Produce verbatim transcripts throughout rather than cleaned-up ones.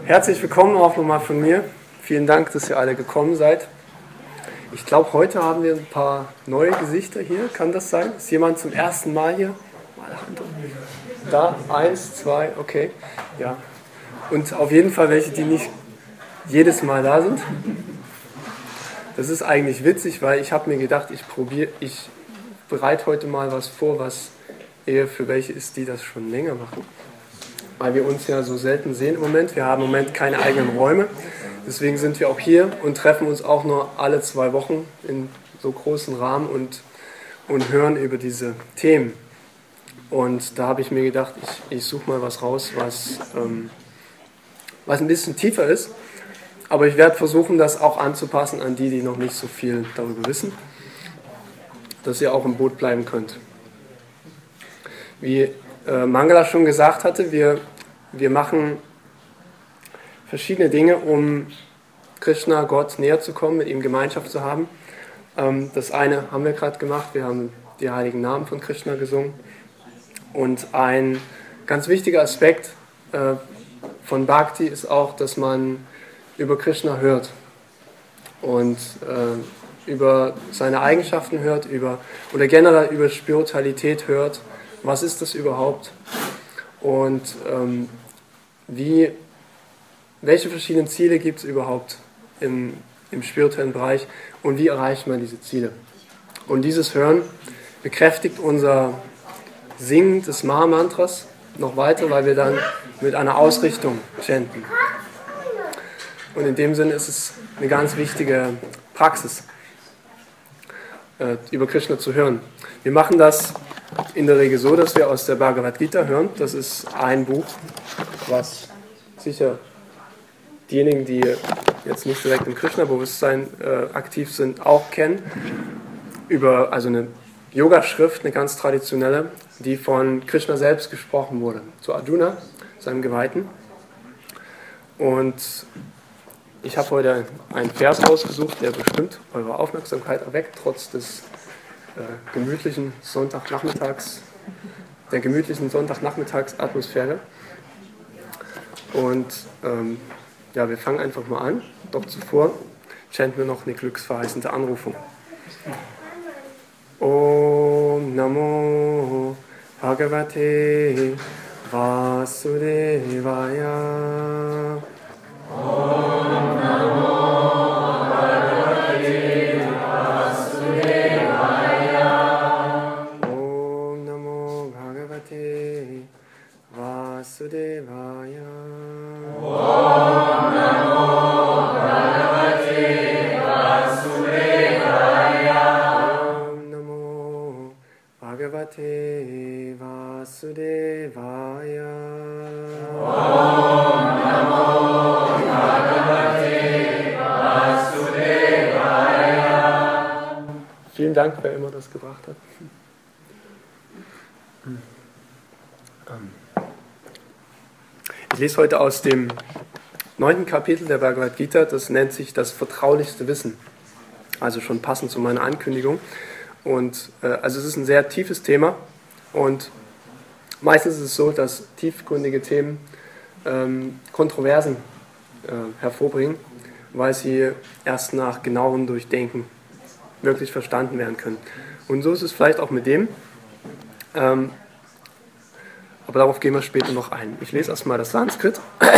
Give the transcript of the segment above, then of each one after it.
Herzlich willkommen auch nochmal von mir. Vielen Dank, dass ihr alle gekommen seid. Ich glaube, heute haben wir ein paar neue Gesichter hier. Kann das sein? Ist jemand zum ersten Mal hier? Mal Hand hoch. Da, eins, zwei, okay. Ja. Und auf jeden Fall welche, die nicht jedes Mal da sind. Das ist eigentlich witzig, weil ich habe mir gedacht, ich probiere, ich bereite heute mal was vor, was eher für welche ist, die das schon länger machen. Weil wir uns ja so selten sehen im Moment. Wir haben im Moment keine eigenen Räume. Deswegen sind wir auch hier und treffen uns auch nur alle zwei Wochen in so großen Rahmen und, und hören über diese Themen. Und da habe ich mir gedacht, ich, ich suche mal was raus, was, ähm, was ein bisschen tiefer ist. Aber ich werde versuchen, das auch anzupassen an die, die noch nicht so viel darüber wissen, dass ihr auch im Boot bleiben könnt. Wie äh, Mangala schon gesagt hatte, wir, wir machen verschiedene Dinge, um Krishna, Gott, näher zu kommen, mit ihm Gemeinschaft zu haben. Ähm, das eine haben wir gerade gemacht, wir haben die heiligen Namen von Krishna gesungen. Und ein ganz wichtiger Aspekt äh, von Bhakti ist auch, dass man über Krishna hört und äh, über seine Eigenschaften hört, über, oder generell über Spiritualität hört. Was ist das überhaupt? Und ähm, wie, welche verschiedenen Ziele gibt es überhaupt im, im spirituellen Bereich und wie erreicht man diese Ziele? Und dieses Hören bekräftigt unser Singen des Maha-Mantras noch weiter, weil wir dann mit einer Ausrichtung chanten. Und in dem Sinne ist es eine ganz wichtige Praxis, äh, über Krishna zu hören. Wir machen das in der Regel so, dass wir aus der Bhagavad Gita hören. Das ist ein Buch, was sicher diejenigen, die jetzt nicht direkt im Krishna-Bewusstsein äh, aktiv sind, auch kennen. Über, also eine Yoga-Schrift, eine ganz traditionelle, die von Krishna selbst gesprochen wurde, zu Arjuna, seinem Geweihten. Und ich habe heute einen Vers ausgesucht, der bestimmt eure Aufmerksamkeit erweckt, trotz des äh, gemütlichen Sonntagnachmittags, der gemütlichen Sonntagnachmittagsatmosphäre. Und ähm, ja, wir fangen einfach mal an. Doch zuvor chanten wir noch eine glücksverheißende Anrufung. Om Namo Bhagavate Vasudevaya. Om Namo Bhagavate Vasudevaya. Om Namo Bhagavate Vasudevaya. Om Namo Bhagavate Vasudevaya. Om Namo Bhagavate Vasudevaya. Om Namo Vielen Dank, wer immer das gebracht hat. Ich lese heute aus dem neunten Kapitel der Bhagavad Gita, das nennt sich das vertraulichste Wissen. Also schon passend zu meiner Ankündigung. Und äh, also es ist ein sehr tiefes Thema und meistens ist es so, dass tiefgründige Themen ähm, Kontroversen äh, hervorbringen, weil sie erst nach genauem Durchdenken wirklich verstanden werden können. Und so ist es vielleicht auch mit dem, ähm, aber darauf gehen wir später noch ein. Ich lese erstmal das Sanskrit.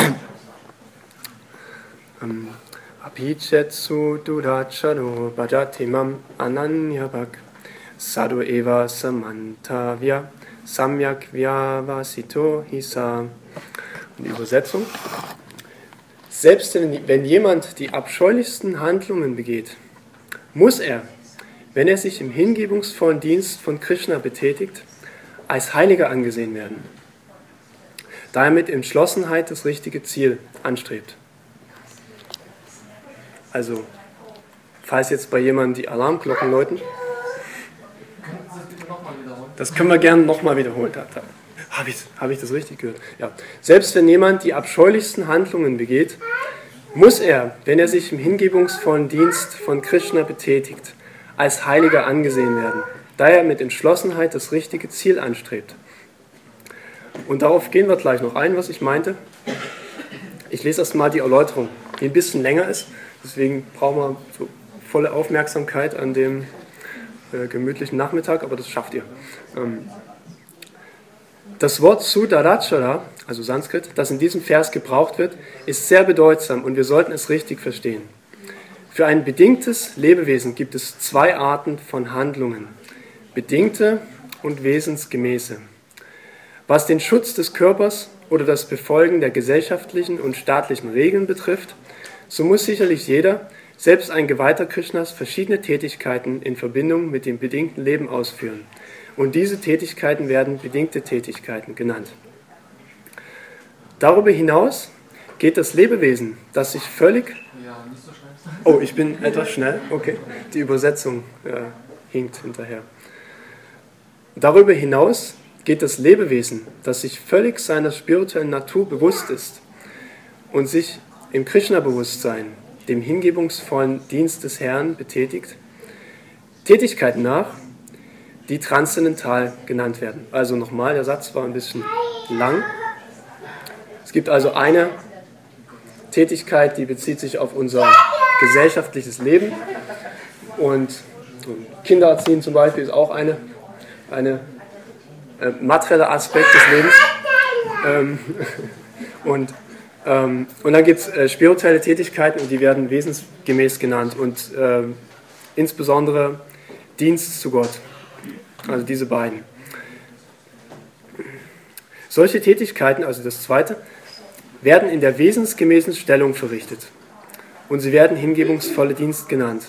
Apichetsu dudachano bhajatimam ananyabhak sadhu eva samantavya samyak vyavasito hisa. Und die Übersetzung. Selbst wenn jemand die abscheulichsten Handlungen begeht, muss er, wenn er sich im hingebungsvollen Dienst von Krishna betätigt, als Heiliger angesehen werden, da er mit Entschlossenheit das richtige Ziel anstrebt. Also, falls jetzt bei jemandem die Alarmglocken läuten, das können wir gerne nochmal wiederholen. Habe ich, hab ich das richtig gehört? Ja. Selbst wenn jemand die abscheulichsten Handlungen begeht, muss er, wenn er sich im hingebungsvollen Dienst von Krishna betätigt, als Heiliger angesehen werden, da er mit Entschlossenheit das richtige Ziel anstrebt. Und darauf gehen wir gleich noch ein, was ich meinte. Ich lese erst mal die Erläuterung, die ein bisschen länger ist, deswegen brauchen wir so volle Aufmerksamkeit an dem äh, gemütlichen Nachmittag, aber das schafft ihr. Ähm, das Wort Sudarachara, also Sanskrit, das in diesem Vers gebraucht wird, ist sehr bedeutsam und wir sollten es richtig verstehen. Für ein bedingtes Lebewesen gibt es zwei Arten von Handlungen, bedingte und wesensgemäße. Was den Schutz des Körpers oder das Befolgen der gesellschaftlichen und staatlichen Regeln betrifft, so muss sicherlich jeder, selbst ein Geweihter Krishnas, verschiedene Tätigkeiten in Verbindung mit dem bedingten Leben ausführen. Und diese Tätigkeiten werden bedingte Tätigkeiten genannt. Darüber hinaus geht das Lebewesen, das sich völlig... Oh, ich bin etwas schnell. Okay, die Übersetzung äh, hinkt hinterher. Darüber hinaus geht das Lebewesen, das sich völlig seiner spirituellen Natur bewusst ist und sich im Krishna-Bewusstsein, dem hingebungsvollen Dienst des Herrn, betätigt, Tätigkeiten nach, die transzendental genannt werden. Also nochmal, der Satz war ein bisschen lang. Es gibt also eine Tätigkeit, die bezieht sich auf unser gesellschaftliches Leben und Kinder erziehen zum Beispiel ist auch eine, eine äh, materieller Aspekt des Lebens. Ähm, und, ähm, und dann gibt es äh, spirituelle Tätigkeiten und die werden wesensgemäß genannt und äh, insbesondere Dienst zu Gott. Also diese beiden. Solche Tätigkeiten, also das zweite, werden in der wesensgemäßen Stellung verrichtet und sie werden hingebungsvolle Dienst genannt.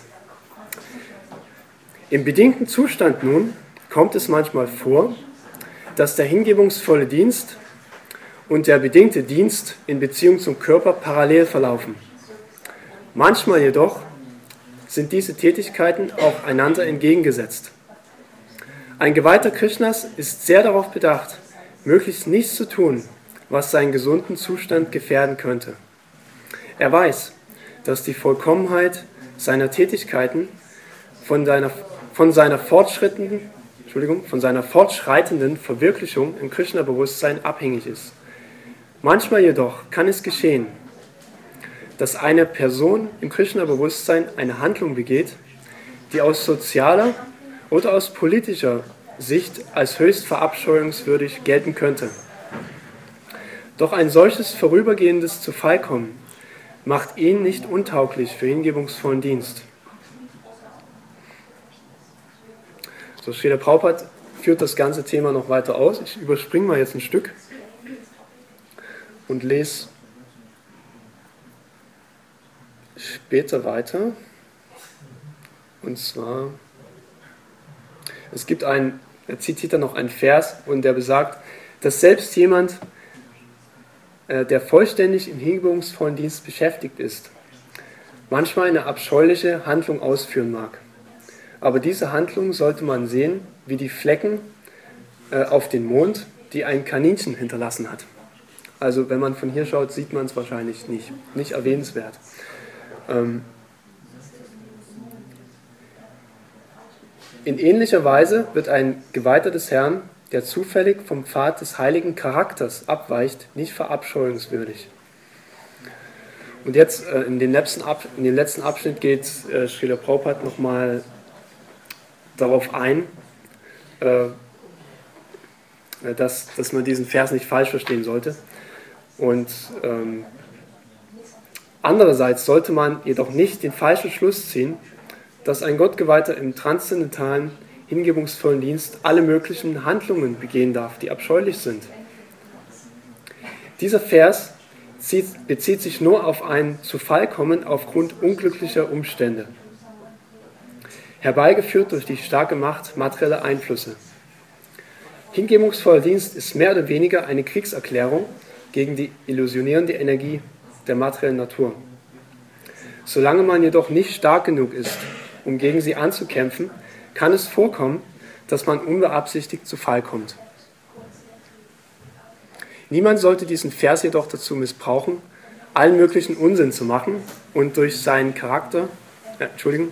Im bedingten Zustand nun kommt es manchmal vor, dass der hingebungsvolle Dienst und der bedingte Dienst in Beziehung zum Körper parallel verlaufen. Manchmal jedoch sind diese Tätigkeiten auch einander entgegengesetzt. Ein Geweihter Krishnas ist sehr darauf bedacht, möglichst nichts zu tun, was seinen gesunden Zustand gefährden könnte. Er weiß, dass die Vollkommenheit seiner Tätigkeiten von seiner, von seiner, fortschreitenden, Entschuldigung, von seiner fortschreitenden Verwirklichung im Krishna-Bewusstsein abhängig ist. Manchmal jedoch kann es geschehen, dass eine Person im Krishna-Bewusstsein eine Handlung begeht, die aus sozialer oder aus politischer Sicht als höchst verabscheuungswürdig gelten könnte. Doch ein solches vorübergehendes Zuveilkommen macht ihn nicht untauglich für hingebungsvollen Dienst. So, Srila Prabhupada führt das ganze Thema noch weiter aus. Ich überspringe mal jetzt ein Stück und lese später weiter. Und zwar, es gibt einen, er zitiert dann noch einen Vers und der besagt, dass selbst jemand, der vollständig im hingebungsvollen Dienst beschäftigt ist, manchmal eine abscheuliche Handlung ausführen mag. Aber diese Handlung sollte man sehen, wie die Flecken äh, auf den Mond, die ein Kaninchen hinterlassen hat. Also wenn man von hier schaut, sieht man es wahrscheinlich nicht. Nicht erwähnenswert. Ähm, in ähnlicher Weise wird ein Geweihter des Herrn, der zufällig vom Pfad des heiligen Charakters abweicht, nicht verabscheuungswürdig. Und jetzt äh, in, den letzten Ab in den letzten Abschnitt geht äh, Srila Prabhupada nochmal darauf ein, äh, dass, dass man diesen Vers nicht falsch verstehen sollte. Und ähm, andererseits sollte man jedoch nicht den falschen Schluss ziehen, dass ein Gottgeweihter im transzendentalen hingebungsvollen Dienst alle möglichen Handlungen begehen darf, die abscheulich sind. Dieser Vers zieht, bezieht sich nur auf ein Zufallkommen aufgrund unglücklicher Umstände, herbeigeführt durch die starke Macht materieller Einflüsse. Hingebungsvoller Dienst ist mehr oder weniger eine Kriegserklärung gegen die illusionierende Energie der materiellen Natur. Solange man jedoch nicht stark genug ist, um gegen sie anzukämpfen, kann es vorkommen, dass man unbeabsichtigt zu Fall kommt. Niemand sollte diesen Vers jedoch dazu missbrauchen, allen möglichen Unsinn zu machen und durch seinen Charakter, äh, Entschuldigung,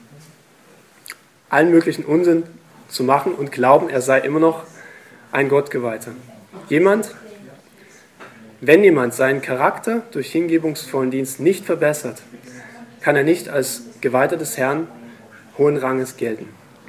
allen möglichen Unsinn zu machen und glauben, er sei immer noch ein Gottgeweihter. Jemand, wenn jemand seinen Charakter durch hingebungsvollen Dienst nicht verbessert, kann er nicht als Geweihter des Herrn hohen Ranges gelten.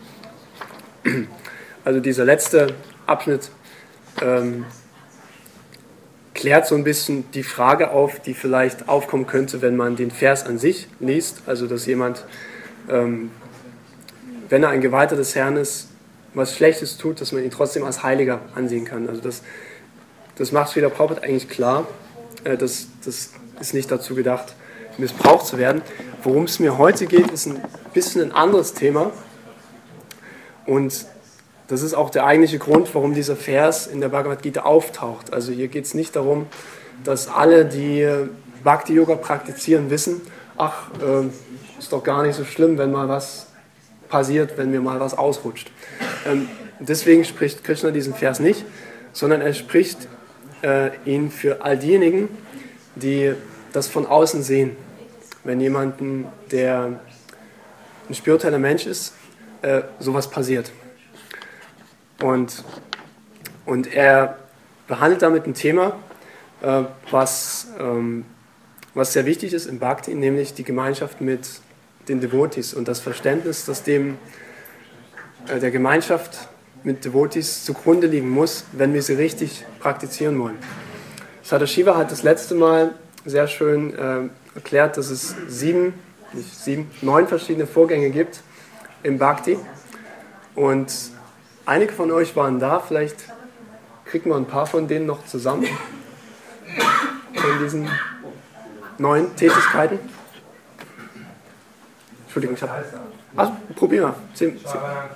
Also dieser letzte Abschnitt ähm, klärt so ein bisschen die Frage auf, die vielleicht aufkommen könnte, wenn man den Vers an sich liest. Also dass jemand, ähm, wenn er ein Geweihter des Herrn ist, was Schlechtes tut, dass man ihn trotzdem als Heiliger ansehen kann. Also das, das macht Srila Prabhupada eigentlich klar. Äh, das, das ist nicht dazu gedacht, missbraucht zu werden. Worum es mir heute geht, ist ein bisschen ein anderes Thema. Und das ist auch der eigentliche Grund, warum dieser Vers in der Bhagavad Gita auftaucht. Also hier geht es nicht darum, dass alle, die Bhakti-Yoga praktizieren, wissen, ach, äh, ist doch gar nicht so schlimm, wenn mal was passiert, wenn mir mal was ausrutscht. Ähm, deswegen spricht Krishna diesen Vers nicht, sondern er spricht äh, ihn für all diejenigen, die das von außen sehen. Wenn jemandem, der ein spiritueller Mensch ist, äh, sowas passiert. Und, und er behandelt damit ein Thema, äh, was, ähm, was sehr wichtig ist im Bhakti, nämlich die Gemeinschaft mit den Devotees und das Verständnis, das dem äh, der Gemeinschaft mit Devotees zugrunde liegen muss, wenn wir sie richtig praktizieren wollen. Sadashiva hat das letzte Mal sehr schön äh, erklärt, dass es sieben, nicht sieben, neun verschiedene Vorgänge gibt im Bhakti. Und einige von euch waren da, vielleicht kriegen wir ein paar von denen noch zusammen, von diesen neun Tätigkeiten. Entschuldigung, ich habe... Also, probier mal. Zehn, zehn.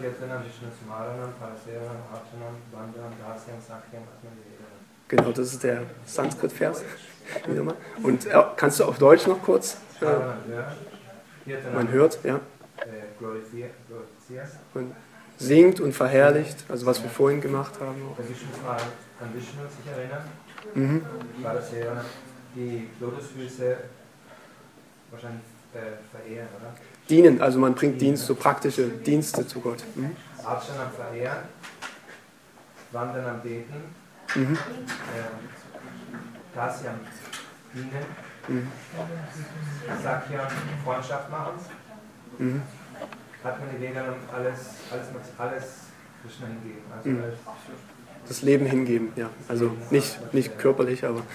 Genau, das ist der Sanskrit-Vers. Und äh, kannst du auf Deutsch noch kurz? Äh, man hört, ja. Man singt und verherrlicht, also was wir vorhin gemacht haben. Dass ich mich mal an Vishnu sich erinnern, Mhm. war das ja die Lotusfüße wahrscheinlich äh, verehren, oder? Dienen, also man bringt Dienst, so praktische Dienste zu Gott. Mhm. Archana am Verehren, Wandern am Beten, Mhm. äh, Dasya am Dienen, Mhm. Sakya Freundschaft machen, Mhm. hat man die Wege dann alles, alles, alles Krishna hingeben. Also Mhm. alles, Das Leben hingeben, ja. Also nicht, nicht körperlich, aber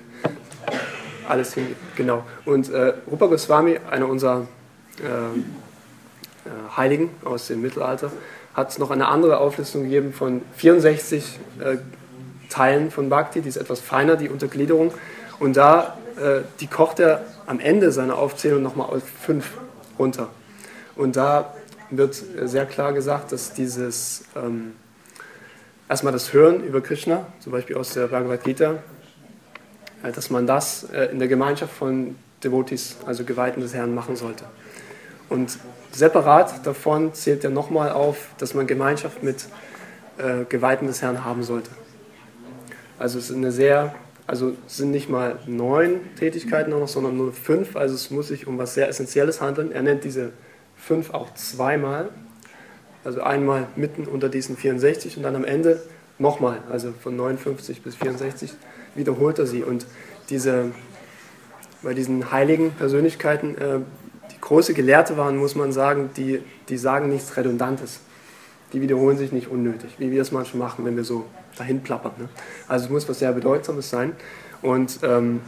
alles hingeben, genau. Und äh, Rupa Goswami, einer unserer äh, äh, Heiligen aus dem Mittelalter, hat noch eine andere Auflistung gegeben von vierundsechzig äh, Teilen von Bhakti, die ist etwas feiner, die Untergliederung. Und da, äh, die kocht er am Ende seiner Aufzählung nochmal auf fünf runter. Und da wird sehr klar gesagt, dass dieses, ähm, erstmal das Hören über Krishna, zum Beispiel aus der Bhagavad Gita, äh, dass man das äh, in der Gemeinschaft von Devotees, also Geweihten des Herrn, machen sollte. Und separat davon zählt er nochmal auf, dass man Gemeinschaft mit äh, Geweihten des Herrn haben sollte. Also es ist eine sehr, also es sind nicht mal neun Tätigkeiten noch, sondern nur fünf, also es muss sich um was sehr Essentielles handeln. Er nennt diese fünf auch zweimal, also einmal mitten unter diesen vierundsechzig und dann am Ende nochmal, also von neunundfünfzig bis vierundsechzig wiederholt er sie. Und diese, bei diesen heiligen Persönlichkeiten, äh, die große Gelehrte waren, muss man sagen, die, die sagen nichts Redundantes. Die wiederholen sich nicht unnötig, wie wir es manchmal machen, wenn wir so dahin plappern. Ne? Also es muss was sehr Bedeutsames sein. Und, ähm,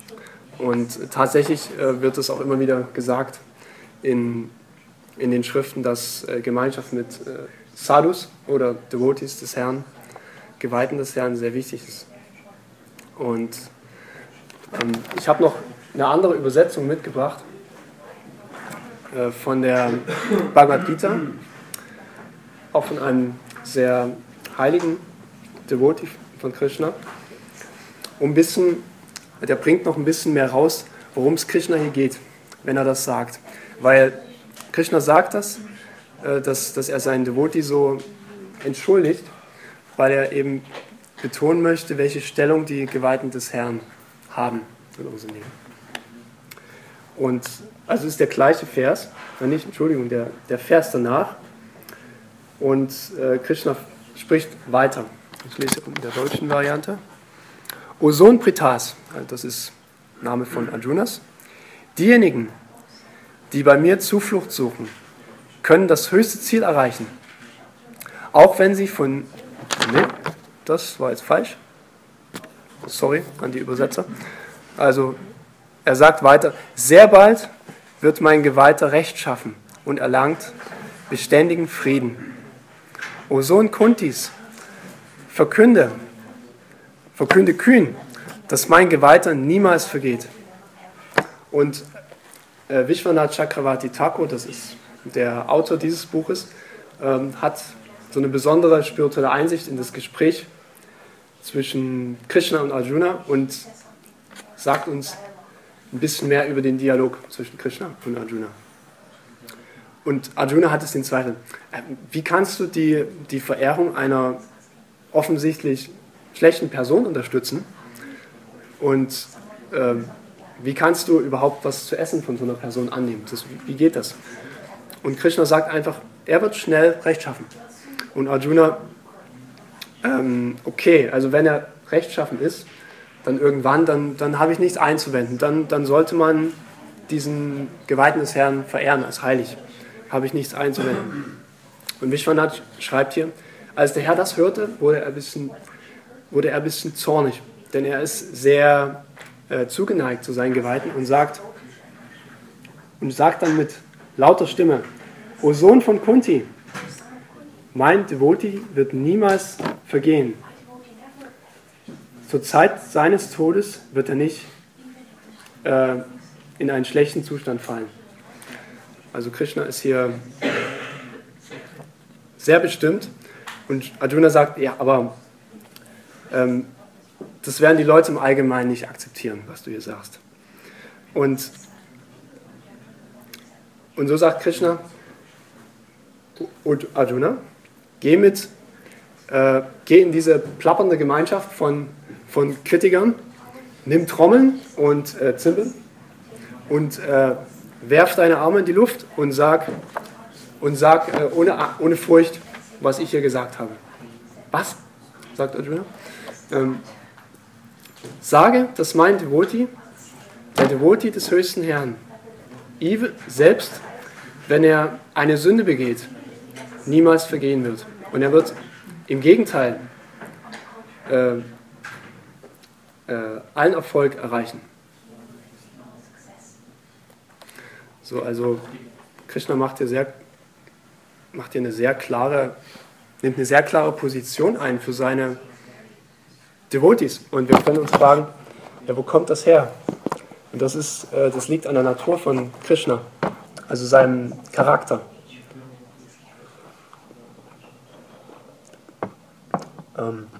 und tatsächlich äh, wird es auch immer wieder gesagt in, in den Schriften, dass äh, Gemeinschaft mit äh, Sadhus oder Devotees des Herrn, Geweihten des Herrn, sehr wichtig ist. Und ähm, ich habe noch eine andere Übersetzung mitgebracht äh, von der Bhagavad Gita, auch von einem sehr heiligen Devotee von Krishna. Um ein bisschen, der bringt noch ein bisschen mehr raus, worum es Krishna hier geht, wenn er das sagt. Weil Krishna sagt das, äh, dass, dass er seinen Devotee so entschuldigt, weil er eben betonen möchte, welche Stellung die Geweihten des Herrn haben in unserem Leben. Und also ist der gleiche Vers, nein, nicht, Entschuldigung, der, der Vers danach. Und äh, Krishna spricht weiter. Ich lese in der deutschen Variante. O Sohn Prithas, das ist Name von Arjunas, diejenigen, die bei mir Zuflucht suchen, können das höchste Ziel erreichen, auch wenn sie von... Nee, das war jetzt falsch. Sorry an die Übersetzer. Also, er sagt weiter, sehr bald wird mein Geweihter Recht schaffen und erlangt beständigen Frieden. O Sohn Kuntis, verkünde, verkünde kühn, dass mein Geweihter niemals vergeht. Und äh, Vishwanath Chakravarti Thakur, das ist der Autor dieses Buches, ähm, hat so eine besondere spirituelle Einsicht in das Gespräch zwischen Krishna und Arjuna und sagt uns ein bisschen mehr über den Dialog zwischen Krishna und Arjuna. Und Arjuna hat es den Zweifel. Wie kannst du die, die Verehrung einer offensichtlich schlechten Person unterstützen? Und ähm, wie kannst du überhaupt was zu essen von so einer Person annehmen? Das, wie geht das? Und Krishna sagt einfach, er wird schnell Recht schaffen. Und Arjuna, ähm, okay, also wenn er rechtschaffen ist, dann irgendwann, dann, dann habe ich nichts einzuwenden. Dann, dann sollte man diesen Geweihten des Herrn verehren als heilig. Habe ich nichts einzuwenden. Und Vishwanath schreibt hier, als der Herr das hörte, wurde er ein bisschen, wurde er ein bisschen zornig. Denn er ist sehr äh, zugeneigt zu seinen Geweihten und sagt, und sagt dann mit lauter Stimme, O Sohn von Kunti, mein Devotee wird niemals vergehen. Zur Zeit seines Todes wird er nicht äh, in einen schlechten Zustand fallen. Also Krishna ist hier sehr bestimmt und Arjuna sagt, ja, aber ähm, das werden die Leute im Allgemeinen nicht akzeptieren, was du hier sagst. Und, und so sagt Krishna, und Arjuna, geh mit, äh, geh in diese plappernde Gemeinschaft von, von Kritikern, nimm Trommeln und äh, Zimbeln und äh, werf deine Arme in die Luft und sag, und sag äh, ohne, ohne Furcht, was ich hier gesagt habe. Was? Sagt Arjuna. Ähm, sage, dass mein Devotee, der Devotee des höchsten Herrn, Eve selbst, wenn er eine Sünde begeht, niemals vergehen wird. Und er wird im Gegenteil äh, äh, allen Erfolg erreichen. So, also Krishna macht hier, sehr, macht hier eine sehr klare, nimmt eine sehr klare Position ein für seine Devotees. Und wir können uns fragen, ja, wo kommt das her? Und das ist, äh, das liegt an der Natur von Krishna, also seinem Charakter. Ähm,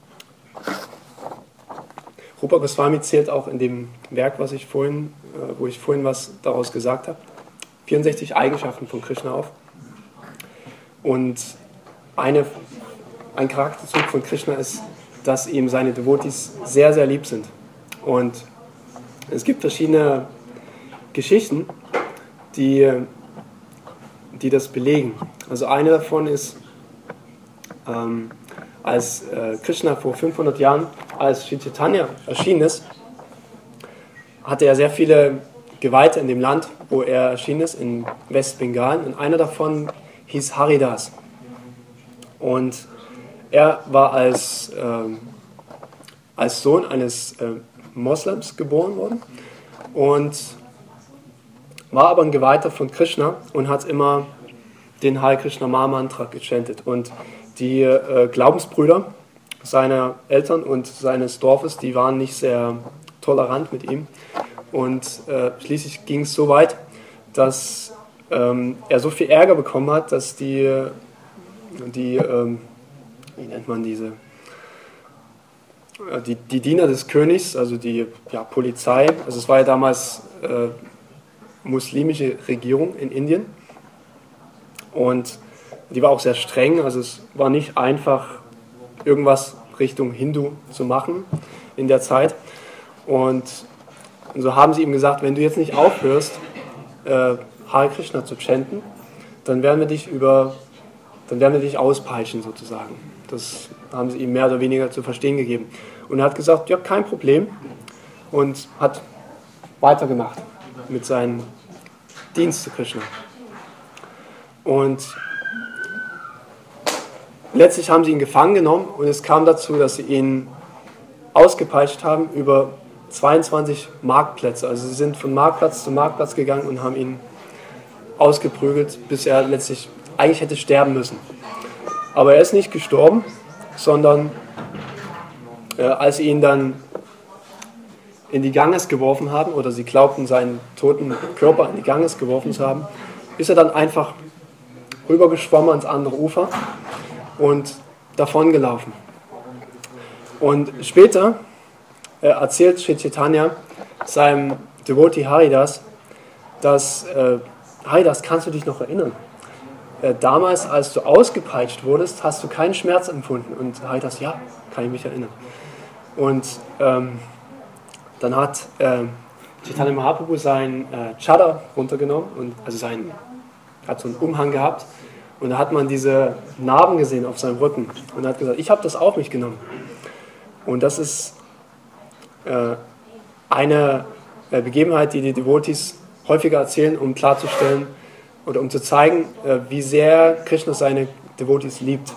Rupa Goswami zählt auch in dem Werk, was ich vorhin, äh, wo ich vorhin was daraus gesagt habe, vierundsechzig Eigenschaften von Krishna auf. Und eine, ein Charakterzug von Krishna ist, dass ihm seine Devotees sehr, sehr lieb sind. Und es gibt verschiedene Geschichten, die, die das belegen. Also eine davon ist, ähm, als äh, Krishna vor fünfhundert Jahren als Sri Chaitanya erschienen ist, hatte er sehr viele Geweihte in dem Land, wo er erschienen ist, in Westbengalen. Und einer davon hieß Haridas. Und er war als, ähm, als Sohn eines äh, Moslems geboren worden und war aber ein Geweihter von Krishna und hat immer den Hare Krishna Maha-Mantra gechantet. Und die äh, Glaubensbrüder seiner Eltern und seines Dorfes, die waren nicht sehr tolerant mit ihm. Und äh, schließlich ging es so weit, dass ähm, er so viel Ärger bekommen hat, dass die, die ähm, wie nennt man diese, die, die Diener des Königs, also die ja, Polizei, also es war ja damals äh, muslimische Regierung in Indien und die war auch sehr streng, also es war nicht einfach, irgendwas Richtung Hindu zu machen in der Zeit. Und so haben sie ihm gesagt, wenn du jetzt nicht aufhörst, äh, Hare Krishna zu chanten, dann werden wir dich über, dann werden wir dich auspeitschen sozusagen. Das haben sie ihm mehr oder weniger zu verstehen gegeben. Und er hat gesagt, ja, kein Problem, und hat weitergemacht mit seinem Dienst zu Krishna. Und letztlich haben sie ihn gefangen genommen und es kam dazu, dass sie ihn ausgepeitscht haben über zweiundzwanzig Marktplätze. Also sie sind von Marktplatz zu Marktplatz gegangen und haben ihn ausgeprügelt, bis er letztlich eigentlich hätte sterben müssen. Aber er ist nicht gestorben, sondern äh, als sie ihn dann in die Ganges geworfen haben, oder sie glaubten, seinen toten Körper in die Ganges geworfen zu haben, ist er dann einfach rübergeschwommen ans andere Ufer und davongelaufen. Und später äh, erzählt Sri Chaitanya seinem Devotee Haridas, dass äh, Haridas, kannst du dich noch erinnern? Äh, damals, als du ausgepeitscht wurdest, hast du keinen Schmerz empfunden. Und Haridas, ja, kann ich mich erinnern. Und ähm, dann hat äh, Chaitanya Mahaprabhu seinen äh, Chadar runtergenommen, und, also seinen, hat so einen Umhang gehabt, und da hat man diese Narben gesehen auf seinem Rücken, und er hat gesagt, ich habe das auf mich genommen. Und das ist äh, eine äh, Begebenheit, die die Devotees häufiger erzählen, um klarzustellen oder um zu zeigen, äh, wie sehr Krishna seine Devotees liebt.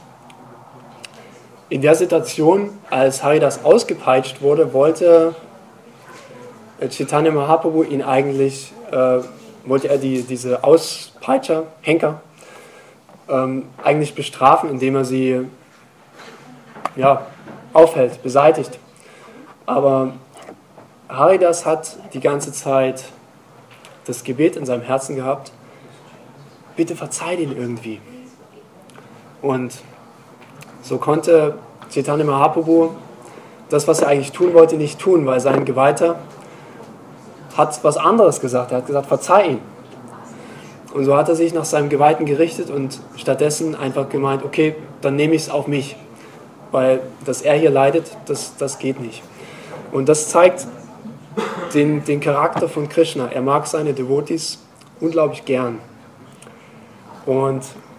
In der Situation, als Haridas ausgepeitscht wurde, wollte äh, Chaitanya Mahaprabhu ihn eigentlich, äh, wollte er die, diese Auspeitscher, Henker, ähm, eigentlich bestrafen, indem er sie ja, aufhält, beseitigt. Aber Haridas hat die ganze Zeit das Gebet in seinem Herzen gehabt, bitte verzeih ihn irgendwie. Und so konnte Chaitanya Mahaprabhu das, was er eigentlich tun wollte, nicht tun, weil sein Geweihter hat was anderes gesagt. Er hat gesagt, verzeih ihn. Und so hat er sich nach seinem Geweihten gerichtet und stattdessen einfach gemeint, okay, dann nehme ich es auf mich. Weil, dass er hier leidet, das, das geht nicht. Und das zeigt den, den Charakter von Krishna. Er mag seine Devotees unglaublich gern. Und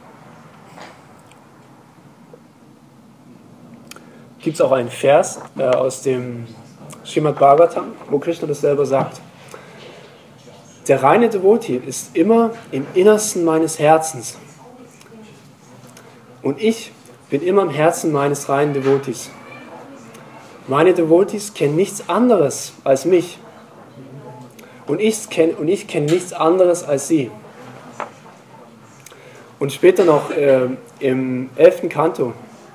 gibt es auch einen Vers äh, aus dem Srimad Bhagavatam, wo Krishna das selber sagt. Der reine Devotee ist immer im Innersten meines Herzens. Und ich bin immer im Herzen meines reinen Devotees. Meine Devotees kennen nichts anderes als mich. Und ich kenne und ich kenne nichts anderes als sie. Und später noch äh, im elften Kanto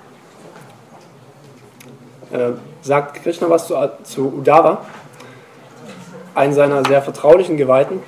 äh, sagt Krishna was zu, zu Uddhava, einen seiner sehr vertraulichen Geweihten,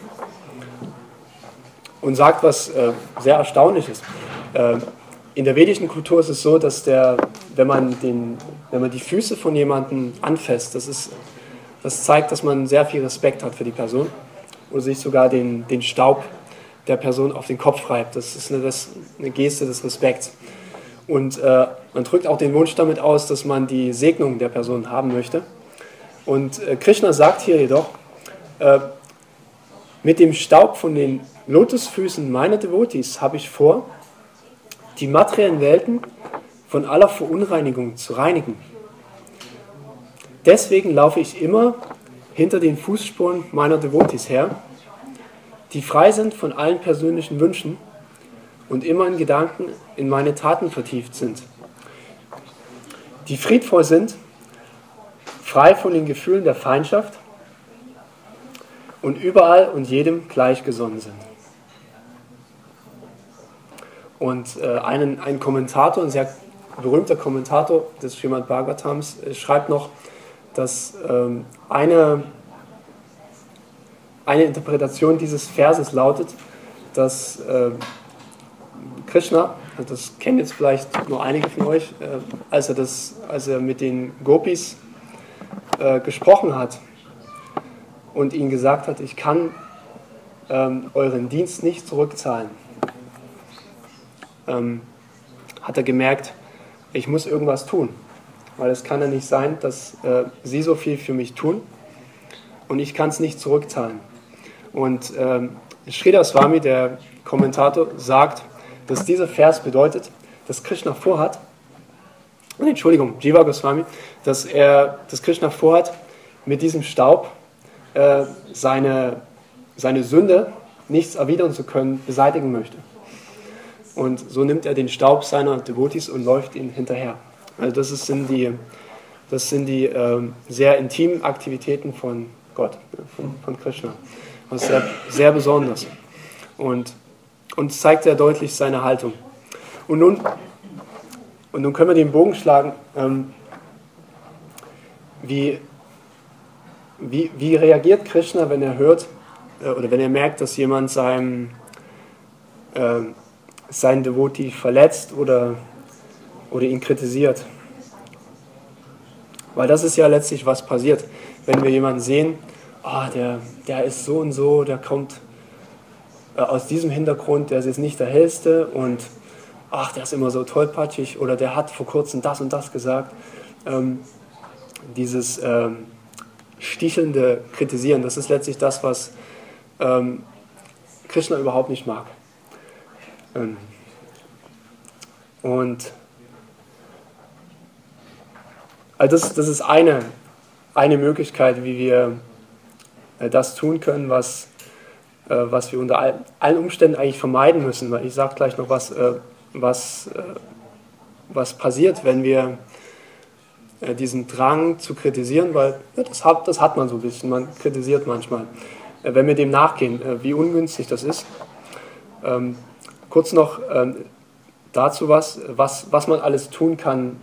und sagt was äh, sehr Erstaunliches. Äh, in der vedischen Kultur ist es so, dass der, wenn man, den, wenn man die Füße von jemandem anfasst, das, ist, das zeigt, dass man sehr viel Respekt hat für die Person, oder sich sogar den, den Staub der Person auf den Kopf reibt. Das ist eine, das, eine Geste des Respekts. Und äh, man drückt auch den Wunsch damit aus, dass man die Segnung der Person haben möchte. Und äh, Krishna sagt hier jedoch, äh, mit dem Staub von den Lotusfüßen meiner Devotees habe ich vor, die materiellen Welten von aller Verunreinigung zu reinigen. Deswegen laufe ich immer hinter den Fußspuren meiner Devotees her, die frei sind von allen persönlichen Wünschen und immer in Gedanken in meine Taten vertieft sind, die friedvoll sind, frei von den Gefühlen der Feindschaft und überall und jedem gleichgesonnen sind. Und äh, einen, ein Kommentator, ein sehr berühmter Kommentator des Srimad Bhagavatams, äh, schreibt noch, dass ähm, eine, eine Interpretation dieses Verses lautet, dass äh, Krishna, also das kennen jetzt vielleicht nur einige von euch, äh, als, er das, als er mit den Gopis äh, gesprochen hat und ihnen gesagt hat, ich kann ähm, euren Dienst nicht zurückzahlen, ähm, hat er gemerkt, ich muss irgendwas tun, weil es kann ja nicht sein, dass äh, sie so viel für mich tun und ich kann es nicht zurückzahlen. Und ähm, Sridhar Swami, der Kommentator, sagt, dass dieser Vers bedeutet, dass Krishna vorhat, Entschuldigung, Jiva Goswami, dass er, dass Krishna vorhat, mit diesem Staub äh, seine, seine Sünde, nichts erwidern zu können, beseitigen möchte. Und so nimmt er den Staub seiner Devotees und läuft ihnen hinterher. Also das ist, sind die, das sind die ähm, sehr intimen Aktivitäten von Gott, von, von Krishna. Das ist sehr, sehr besonders. Und uns zeigt sehr deutlich seine Haltung. Und nun, und nun können wir den Bogen schlagen, ähm, wie, wie, wie reagiert Krishna, wenn er hört äh, oder wenn er merkt, dass jemand seinem, äh, seinen Devotee verletzt oder, oder ihn kritisiert. Weil das ist ja letztlich, was passiert, wenn wir jemanden sehen, oh, der, der ist so und so, der kommt aus diesem Hintergrund, der ist jetzt nicht der Hellste und ach, der ist immer so tollpatschig oder der hat vor kurzem das und das gesagt. Ähm, dieses ähm, stichelnde Kritisieren, das ist letztlich das, was ähm, Krishna überhaupt nicht mag. Ähm, und also das, das ist eine, eine Möglichkeit, wie wir äh, das tun können, was was wir unter allen Umständen eigentlich vermeiden müssen, weil ich sage gleich noch, was, was, was passiert, wenn wir diesen Drang zu kritisieren, weil das hat, das hat man so ein bisschen, man kritisiert manchmal, wenn wir dem nachgehen, wie ungünstig das ist. Kurz noch dazu was, was, was man alles tun kann.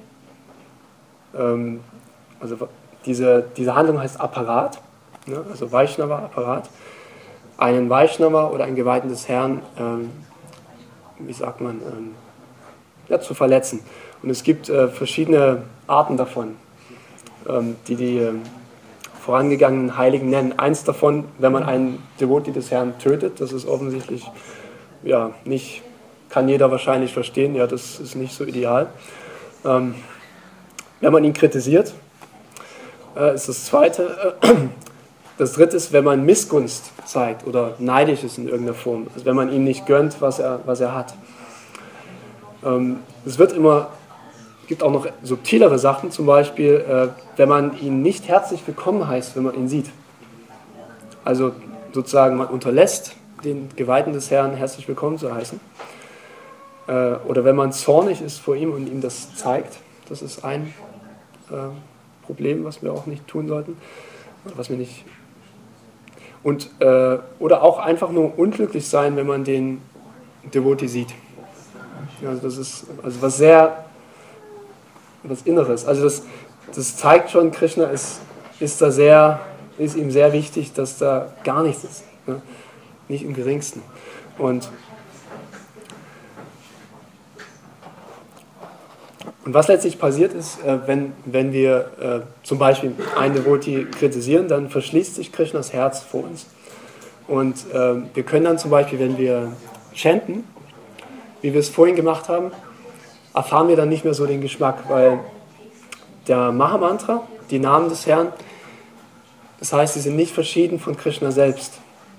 Also diese, diese Handlung heißt Apparat, also Vaishnava, Apparat. Einen Vaishnava oder ein Geweihten des Herrn, ähm, wie sagt man, ähm, ja, zu verletzen. Und es gibt äh, verschiedene Arten davon, ähm, die die äh, vorangegangenen Heiligen nennen. Eins davon, wenn man einen Devotee des Herrn tötet, das ist offensichtlich, ja, nicht, kann jeder wahrscheinlich verstehen, ja, das ist nicht so ideal. Ähm, wenn man ihn kritisiert, äh, ist das Zweite. Äh, Das dritte ist, wenn man Missgunst zeigt oder neidisch ist in irgendeiner Form, also wenn man ihm nicht gönnt, was er, was er hat. Ähm, es wird immer, gibt auch noch subtilere Sachen, zum Beispiel, äh, wenn man ihn nicht herzlich willkommen heißt, wenn man ihn sieht. Also sozusagen, man unterlässt, den Geweihten des Herrn herzlich willkommen zu heißen. Äh, oder wenn man zornig ist vor ihm und ihm das zeigt, das ist ein äh, Problem, was wir auch nicht tun sollten, was wir nicht. Und, äh, oder auch einfach nur unglücklich sein, wenn man den Devotee sieht. Also das ist also was sehr, was Inneres. Also das, das zeigt schon, Krishna ist, ist, da sehr, ist ihm sehr wichtig, dass da gar nichts ist. Ne? Nicht im geringsten. Und, und was letztlich passiert ist, äh, wenn, wenn wir äh, zum Beispiel einen Devotee kritisieren, dann verschließt sich Krishnas Herz vor uns. Und äh, wir können dann zum Beispiel, wenn wir chanten, wie wir es vorhin gemacht haben, erfahren wir dann nicht mehr so den Geschmack, weil der Mahamantra, die Namen des Herrn, das heißt, sie sind nicht verschieden von Krishna selbst.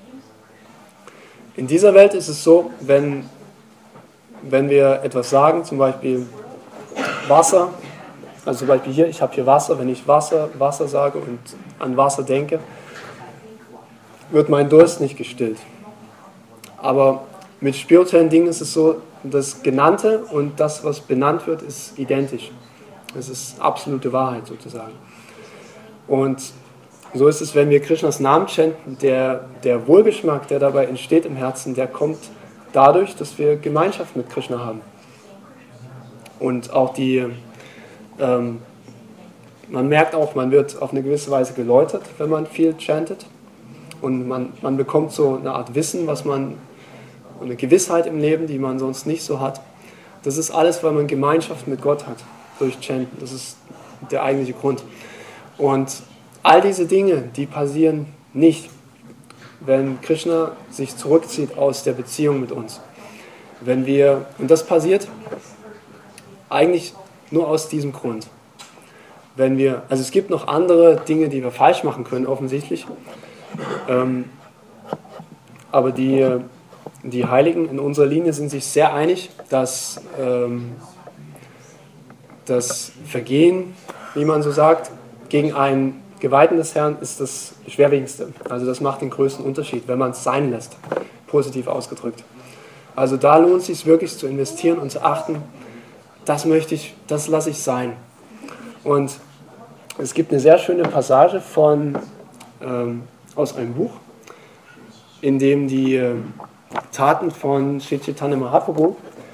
In dieser Welt ist es so, wenn, wenn wir etwas sagen, zum Beispiel Wasser, also zum Beispiel hier, ich habe hier Wasser, wenn ich Wasser, Wasser sage und an Wasser denke, wird mein Durst nicht gestillt. Aber mit spirituellen Dingen ist es so, das Genannte und das, was benannt wird, ist identisch. Das ist absolute Wahrheit sozusagen. Und so ist es, wenn wir Krishnas Namen chanten, der, der Wohlgeschmack, der dabei entsteht im Herzen, der kommt dadurch, dass wir Gemeinschaft mit Krishna haben. Und auch die, ähm, man merkt auch, man wird auf eine gewisse Weise geläutert, wenn man viel chantet. Und man, man bekommt so eine Art Wissen, was man, eine Gewissheit im Leben, die man sonst nicht so hat. Das ist alles, weil man Gemeinschaft mit Gott hat, durch Chanten. Das ist der eigentliche Grund. Und all diese Dinge, die passieren nicht, wenn Krishna sich zurückzieht aus der Beziehung mit uns. Wenn wir, und das passiert eigentlich nur aus diesem Grund. Wenn wir, also es gibt noch andere Dinge, die wir falsch machen können, offensichtlich. Ähm, aber die, die Heiligen in unserer Linie sind sich sehr einig, dass, ähm, das Vergehen, wie man so sagt, gegen einen Geweihten des Herrn ist das Schwerwiegendste. Also das macht den größten Unterschied, wenn man es sein lässt, positiv ausgedrückt. Also da lohnt es sich wirklich zu investieren und zu achten, das möchte ich, das lasse ich sein. Und es gibt eine sehr schöne Passage von, ähm, aus einem Buch, in dem die äh, Taten von Sri Chaitanya Mahaprabhu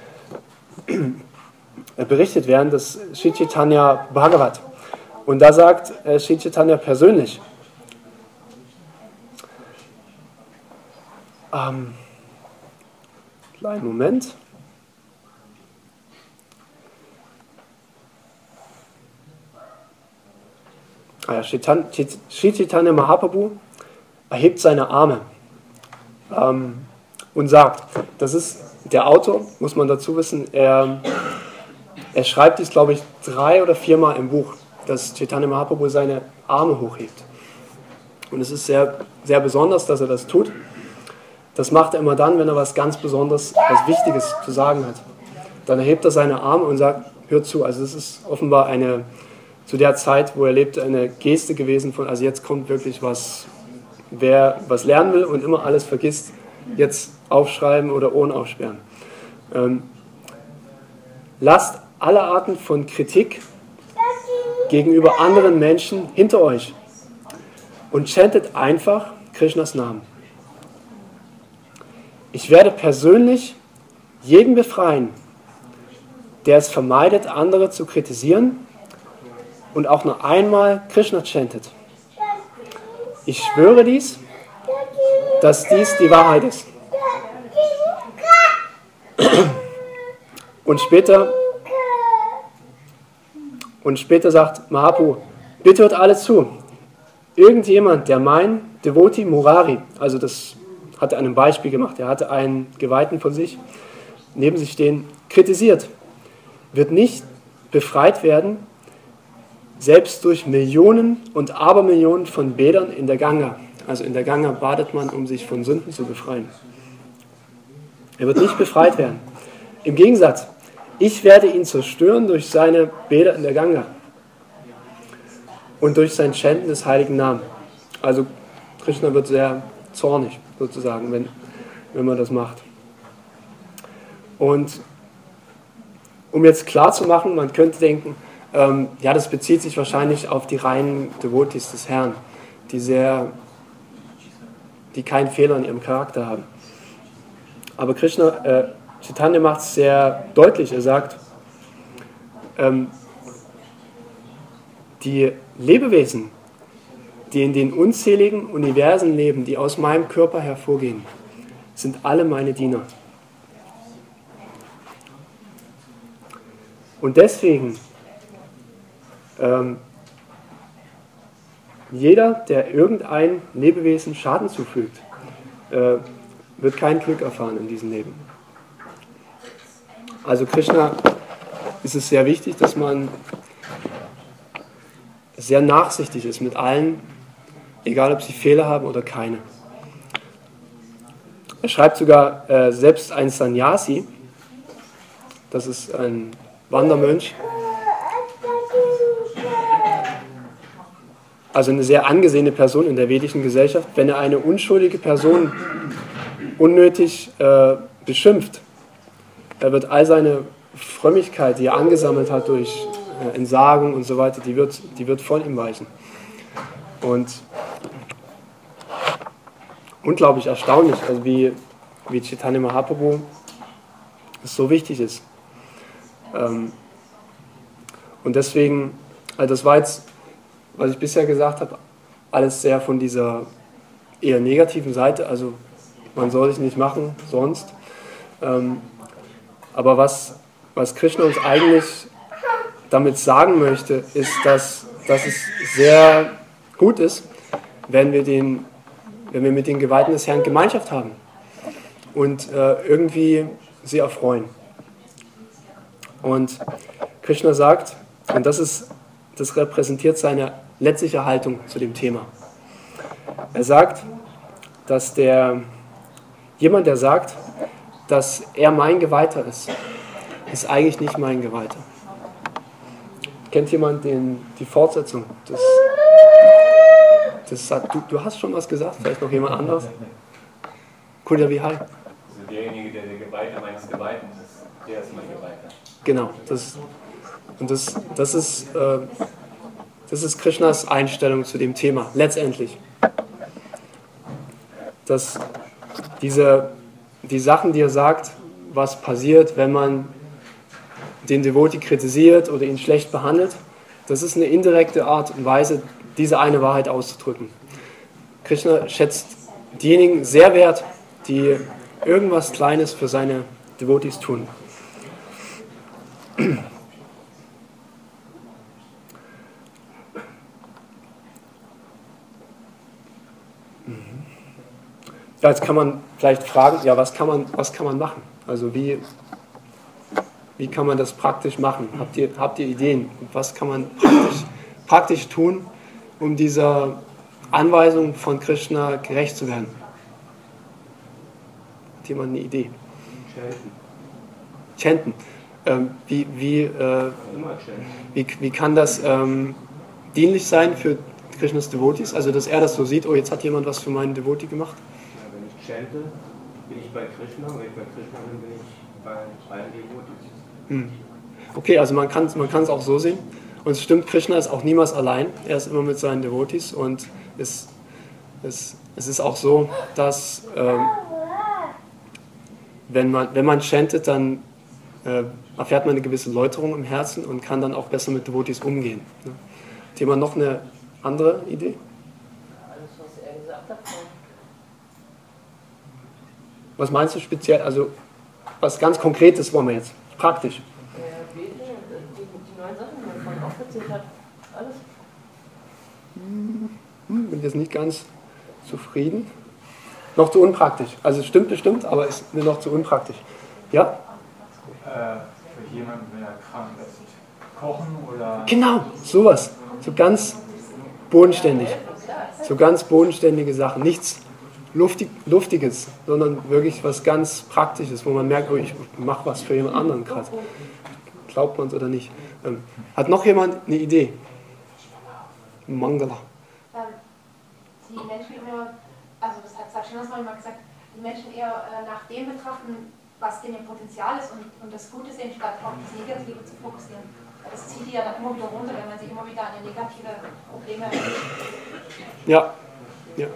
äh, berichtet werden, das Sri Chaitanya Bhagavat. Und da sagt äh, Sri Chaitanya persönlich, ähm, kleinen Moment, ah ja, Sri Chaitanya Mahaprabhu erhebt seine Arme ähm, und sagt, das ist der Autor, muss man dazu wissen, er, er schreibt dies, glaube ich, drei oder viermal im Buch, dass Chaitanya Mahaprabhu seine Arme hochhebt. Und es ist sehr, sehr besonders, dass er das tut. Das macht er immer dann, wenn er was ganz Besonderes, was Wichtiges zu sagen hat. Dann erhebt er seine Arme und sagt, hört zu. Also das ist offenbar eine, zu der Zeit, wo er lebte, eine Geste gewesen von, also jetzt kommt wirklich was, wer was lernen will und immer alles vergisst, jetzt aufschreiben oder Ohren aufsperren. Ähm, lasst alle Arten von Kritik gegenüber anderen Menschen hinter euch und chantet einfach Krishnas Namen. Ich werde persönlich jeden befreien, der es vermeidet, andere zu kritisieren und auch nur einmal Krishna chantet. Ich schwöre dies, dass dies die Wahrheit ist. Und später, und später sagt Mahaprabhu, bitte hört alle zu. Irgendjemand, der mein Devotee Murari, also das hat er an einem Beispiel gemacht, er hatte einen Geweihten von sich neben sich stehen, kritisiert, wird nicht befreit werden, selbst durch Millionen und Abermillionen von Bädern in der Ganga. Also in der Ganga badet man, um sich von Sünden zu befreien. Er wird nicht befreit werden. Im Gegensatz, ich werde ihn zerstören durch seine Bäder in der Ganga und durch sein Chanten des heiligen Namen. Also Krishna wird sehr zornig, sozusagen, wenn, wenn man das macht. Und um jetzt klar zu machen, man könnte denken, ähm, ja, das bezieht sich wahrscheinlich auf die reinen Devotees des Herrn, die sehr, die keinen Fehler in ihrem Charakter haben. Aber Krishna, äh, Chaitanya macht es sehr deutlich. Er sagt, ähm, die Lebewesen, die in den unzähligen Universen leben, die aus meinem Körper hervorgehen, sind alle meine Diener. Und deswegen, ähm, jeder, der irgendein Lebewesen Schaden zufügt, äh, wird kein Glück erfahren in diesem Leben. Also Krishna ist es sehr wichtig, dass man sehr nachsichtig ist mit allen, egal ob sie Fehler haben oder keine. Er schreibt sogar, äh, selbst ein Sannyasi, das ist ein Wandermönch, also eine sehr angesehene Person in der vedischen Gesellschaft, wenn er eine unschuldige Person unnötig äh, beschimpft, er wird all seine Frömmigkeit, die er angesammelt hat durch äh, Entsagung und so weiter, die wird, die wird von ihm weichen. Und unglaublich erstaunlich, also wie, wie Chaitanya Mahaprabhu es so wichtig ist. Ähm, und deswegen, also das war jetzt, was ich bisher gesagt habe, alles sehr von dieser eher negativen Seite, also man soll es nicht machen sonst. Ähm, aber was, was Krishna uns eigentlich damit sagen möchte, ist, dass, dass es sehr gut ist, wenn wir, den, wenn wir mit den Geweihten des Herrn Gemeinschaft haben und äh, irgendwie sie erfreuen. Und Krishna sagt, und das, ist, das repräsentiert seine letztliche Haltung zu dem Thema. Er sagt, dass der, jemand, der sagt, dass er mein Geweihter ist, ist eigentlich nicht mein Geweihter. kennt jemand den, die Fortsetzung? Das, das hat, du, du hast schon was gesagt, vielleicht noch jemand anderes? Kulja Vihai. Also derjenige, der der Geweihte meines Geweihten ist, der ist mein Geweihter. Genau, das, und das, das, ist, äh, das ist Krishnas Einstellung zu dem Thema, letztendlich. Dass diese, die Sachen, die er sagt, was passiert, wenn man den Devotee kritisiert oder ihn schlecht behandelt, das ist eine indirekte Art und Weise, diese eine Wahrheit auszudrücken. Krishna schätzt diejenigen sehr wert, die irgendwas Kleines für seine Devotees tun. Ja, jetzt kann man vielleicht fragen, ja, was kann man, was kann man machen? Also wie, wie kann man das praktisch machen? Habt ihr, habt ihr Ideen? Was kann man praktisch, praktisch tun, um dieser Anweisung von Krishna gerecht zu werden? Hat jemand eine Idee? Chanten. Chanten. Ähm, wie, wie, äh, wie, wie kann das ähm, dienlich sein für Krishnas Devotees? Also, dass er das so sieht, oh, jetzt hat jemand was für meinen Devotee gemacht? Ja, wenn ich chante, bin ich bei Krishna, und wenn ich bei Krishna bin, bin ich bei allen Devotees. Hm. Okay, also man kann man kann es auch so sehen. Und es stimmt, Krishna ist auch niemals allein. Er ist immer mit seinen Devotees. Und es, es, es ist auch so, dass ähm, wenn man, wenn man chantet, dann äh, erfährt man eine gewisse Läuterung im Herzen und kann dann auch besser mit Devotees umgehen. Ne? Hat jemand noch eine andere Idee? Alles, was er gesagt hat. Was meinst du speziell? Also was ganz Konkretes wollen wir jetzt. Praktisch. Der Beten und die, die neuen Sachen, die man vorhin aufgezählt hat. Alles. Hm, bin jetzt nicht ganz zufrieden. Noch zu unpraktisch. Also es stimmt bestimmt, aber ist mir noch zu unpraktisch. Ja? Äh, für jemanden, wenn er krank ist. Kochen oder... Genau, sowas. So ganz bodenständig. So ganz bodenständige Sachen. Nichts Luftig, Luftiges, sondern wirklich was ganz Praktisches, wo man merkt, oh, ich mache was für jemand anderen gerade. Glaubt man es oder nicht. Ähm, hat noch jemand eine Idee? Mangala. Die Menschen immer, also das hat Sachshanas mal gesagt, die Menschen eher äh, nach dem betrachten, was denn ihr Potenzial ist und, und das Gute sehen, statt auf das Negative zu fokussieren. Das zieht die ja dann immer wieder runter, wenn man sich immer wieder an negative Probleme erinnert. Ja. Ja.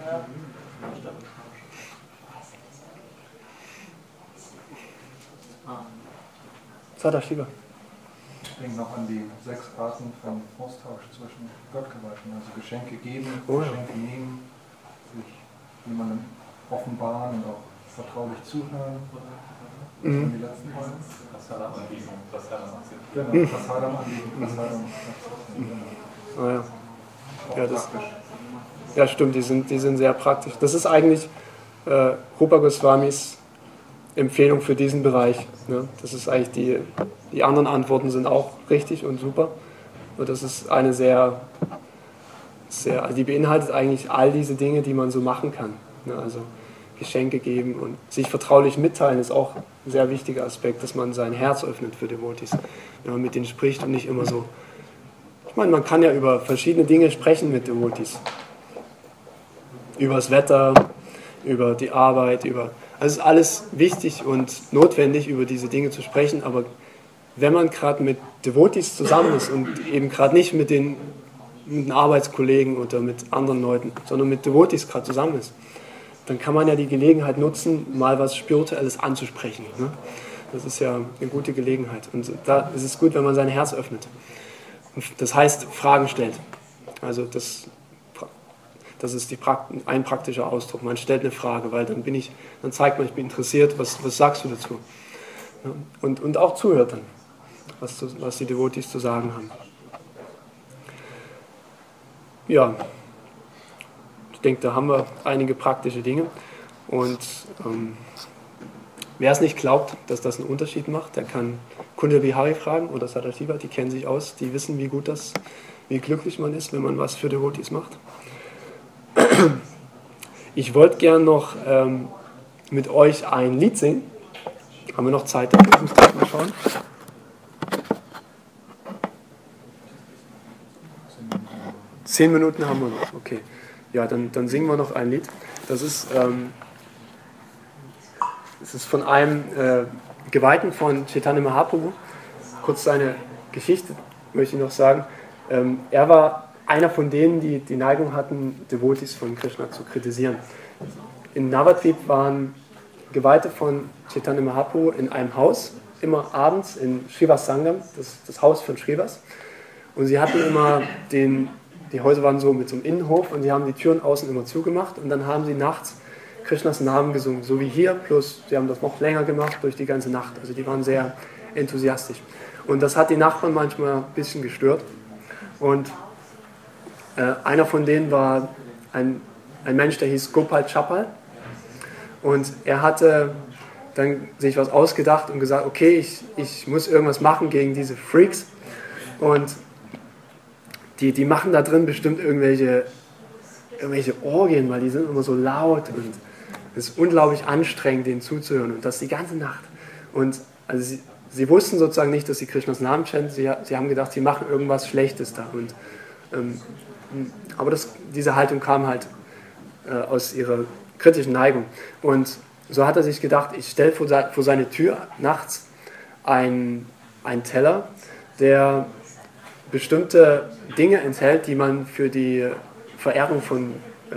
Sadashiva. Ich denke noch an die sechs Arten von Austausch zwischen Gottgeweihten, also Geschenke geben, Oh ja. Geschenke nehmen, sich jemandem offenbaren und auch vertraulich zuhören. Das waren die letzten beiden. Prasadam anbieten, Prasadam anbieten. Genau, Prasadam anbieten, Prasadam. Ah, ja. Auch Ja, das- praktisch. Ja, stimmt, die sind, die sind sehr praktisch. Das ist eigentlich äh, Rupa Goswamis Empfehlung für diesen Bereich. Ne? Das ist eigentlich die, die anderen Antworten sind auch richtig und super. Und das ist eine sehr, sehr, also die beinhaltet eigentlich all diese Dinge, die man so machen kann. Ne? Also Geschenke geben und sich vertraulich mitteilen ist auch ein sehr wichtiger Aspekt, dass man sein Herz öffnet für Devotees. Wenn man mit denen spricht und nicht immer so. Ich meine, man kann ja über verschiedene Dinge sprechen mit Devotees. Über das Wetter, über die Arbeit, über... Also es ist alles wichtig und notwendig, über diese Dinge zu sprechen, aber wenn man gerade mit Devotees zusammen ist und eben gerade nicht mit den, mit den Arbeitskollegen oder mit anderen Leuten, sondern mit Devotees gerade zusammen ist, dann kann man ja die Gelegenheit nutzen, mal was Spirituelles anzusprechen. Ne? Das ist ja eine gute Gelegenheit. Und da ist es gut, wenn man sein Herz öffnet. Das heißt, Fragen stellt. Also das... Das ist die, ein praktischer Ausdruck. Man stellt eine Frage, weil dann bin ich, dann zeigt man, ich bin interessiert, was, was sagst du dazu? Und, und auch zuhört dann, was, was die Devotees zu sagen haben. Ja, ich denke, da haben wir einige praktische Dinge. Und ähm, wer es nicht glaubt, dass das einen Unterschied macht, der kann Kunda Bihari fragen oder Sadashiva, die kennen sich aus, die wissen, wie gut das, wie glücklich man ist, wenn man was für Devotees macht. Ich wollte gern noch ähm, mit euch ein Lied singen. Haben wir noch Zeit? Ich muss gerade mal schauen. Zehn Minuten haben wir noch, okay. Ja, dann, dann singen wir noch ein Lied. Das ist, ähm, das ist von einem äh, Geweihten von Chaitanya Mahaprabhu. Kurz seine Geschichte möchte ich noch sagen. Ähm, er war einer von denen, die die Neigung hatten, Devotees von Krishna zu kritisieren. In Navadvip waren Geweihte von Chaitanya Mahaprabhu in einem Haus, immer abends in Srivas Sangam, das, das Haus von Srivas. Und sie hatten immer den, die Häuser waren so mit so einem Innenhof und sie haben die Türen außen immer zugemacht und dann haben sie nachts Krishnas Namen gesungen, so wie hier, plus sie haben das noch länger gemacht durch die ganze Nacht. Also die waren sehr enthusiastisch. Und das hat die Nachbarn manchmal ein bisschen gestört. Und äh, einer von denen war ein, ein Mensch, der hieß Gopal Chapal. Und er hatte dann sich was ausgedacht und gesagt, okay, ich, ich muss irgendwas machen gegen diese Freaks. Und die, die machen da drin bestimmt irgendwelche, irgendwelche Orgien, weil die sind immer so laut und es ist unglaublich anstrengend, denen zuzuhören. Und das die ganze Nacht. Und also sie, sie wussten sozusagen nicht, dass sie Krishnas Namen chanten. Sie, sie haben gedacht, sie machen irgendwas Schlechtes da. Und, ähm, aber das, diese Haltung kam halt äh, aus ihrer kritischen Neigung. Und so hat er sich gedacht, ich stelle vor, vor seine Tür nachts einen, einen Teller, der bestimmte Dinge enthält, die man für die Verehrung von, äh,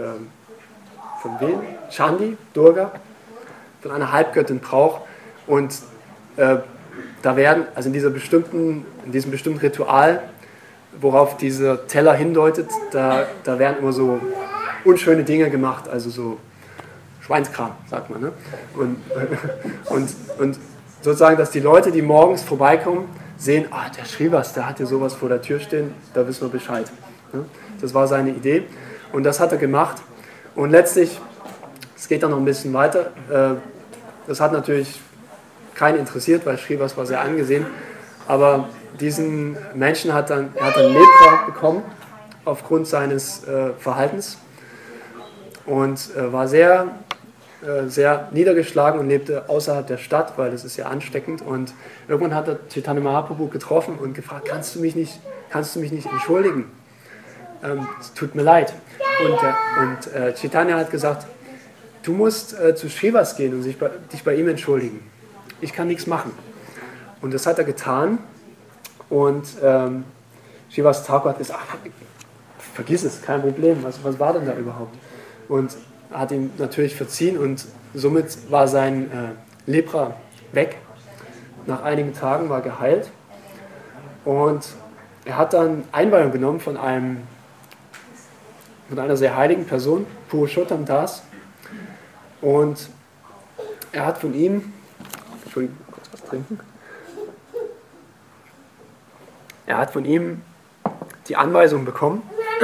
von wem? Chandi, Durga, von einer Halbgöttin braucht. Und äh, da werden, also in, dieser bestimmten, in diesem bestimmten Ritual, worauf dieser Teller hindeutet, da, da werden immer so unschöne Dinge gemacht, also so Schweinskram, sagt man. Ne? Und, und, und sozusagen, dass die Leute, die morgens vorbeikommen, sehen, ah, der Srivas, der hat hier sowas vor der Tür stehen, da wissen wir Bescheid. Ne? Das war seine Idee und das hat er gemacht. Und letztlich, es geht dann noch ein bisschen weiter, äh, das hat natürlich keinen interessiert, weil Srivas war sehr angesehen, aber diesen Menschen hat dann, er hat dann Lepra bekommen, aufgrund seines äh, Verhaltens und äh, war sehr sehr niedergeschlagen und lebte außerhalb der Stadt, weil das ist ja ansteckend. Und irgendwann hat er Chaitanya Mahaprabhu getroffen und gefragt, kannst du mich nicht, kannst du mich nicht entschuldigen? Ähm, es tut mir leid. Und, der, und äh, Chaitanya hat gesagt, du musst äh, zu Srivas gehen und sich bei, dich bei ihm entschuldigen. Ich kann nichts machen. Und das hat er getan. Und ähm, Srivas Thakur hat gesagt, ach, vergiss es, kein Problem, was, was war denn da überhaupt? Und hat ihm natürlich verziehen und somit war sein äh, Lepra weg. Nach einigen Tagen war geheilt und er hat dann Einweihung genommen von einem von einer sehr heiligen Person, Purushottam Das, und er hat von ihm, Entschuldigung, kurz was trinken. Er hat von ihm die Anweisung bekommen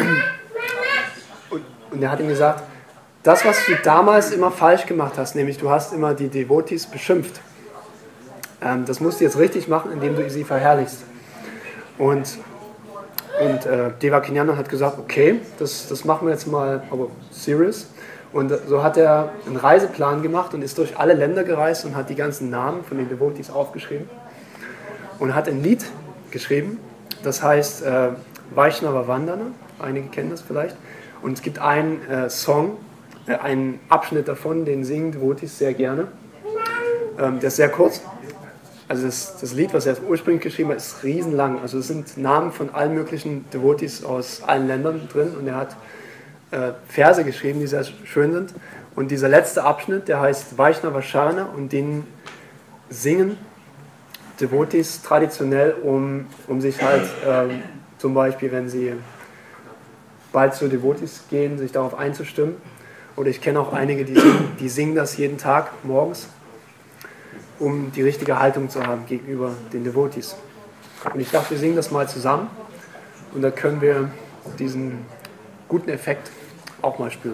und, und er hat ihm gesagt, das, was du damals immer falsch gemacht hast, nämlich du hast immer die Devotees beschimpft, ähm, das musst du jetzt richtig machen, indem du sie verherrlichst. Und, und äh, Devakinanda hat gesagt, okay, das, das machen wir jetzt mal aber serious. Und so hat er einen Reiseplan gemacht und ist durch alle Länder gereist und hat die ganzen Namen von den Devotees aufgeschrieben. Und hat ein Lied geschrieben, das heißt äh, Vaishnava Vandana, einige kennen das vielleicht. Und es gibt einen äh, Song, einen Abschnitt davon, den singen Devotees sehr gerne. Ähm, der ist sehr kurz. Also das, das Lied, was er ursprünglich geschrieben hat, ist riesenlang. Also es sind Namen von allen möglichen Devotees aus allen Ländern drin und er hat äh, Verse geschrieben, die sehr schön sind. Und dieser letzte Abschnitt, der heißt Vaishnava Sharana und den singen Devotees traditionell, um, um sich halt ähm, zum Beispiel, wenn sie bald zu Devotees gehen, sich darauf einzustimmen. Oder ich kenne auch einige, die singen, die singen das jeden Tag morgens, um die richtige Haltung zu haben gegenüber den Devotees. Und ich dachte, wir singen das mal zusammen und da können wir diesen guten Effekt auch mal spüren.